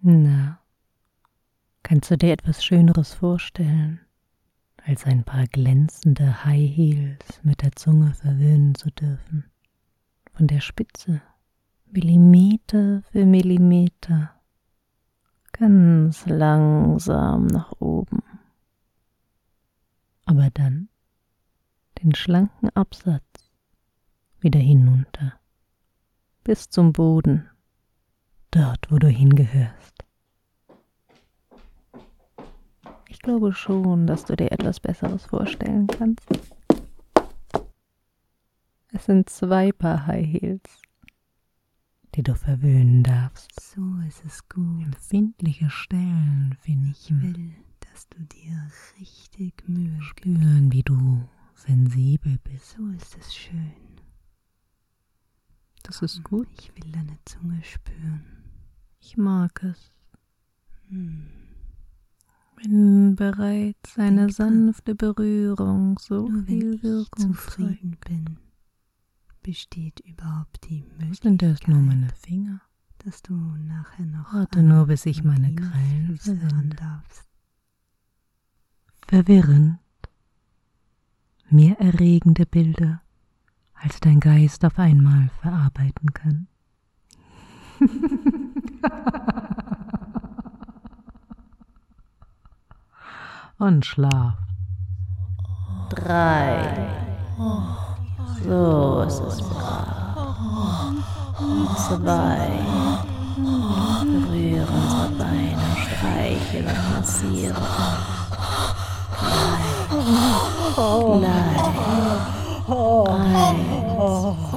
Na, kannst du dir etwas Schöneres vorstellen, als ein paar glänzende High Heels mit der Zunge verwöhnen zu dürfen? Von der Spitze, Millimeter für Millimeter, ganz langsam nach oben. Aber dann den schlanken Absatz wieder hinunter, bis zum Boden, dort, wo du hingehörst. Ich glaube schon, dass du dir etwas Besseres vorstellen kannst. Es sind 2 Paar High Heels, die du verwöhnen darfst. So ist es gut. Empfindliche Stellen finden. Ich will, dass du dir richtig Mühe spüren, wie du sensibel bist. So ist es schön. Das ist gut. Ich will deine Zunge spüren. Ich mag es. Wenn bereits eine sanfte Berührung so viel Wirkung zufrieden bin, besteht überhaupt die Möglichkeit, sind das nur meine Finger, dass du nachher noch warte nur, bis ich meine Krallen verwende. Darfst. Verwirrend, mehr erregende Bilder, als dein Geist auf einmal verarbeiten kann. Und schlaf. 3. So ist es brav. 2. Berühre unsere Beine, streicheln und massieren. 3. 1.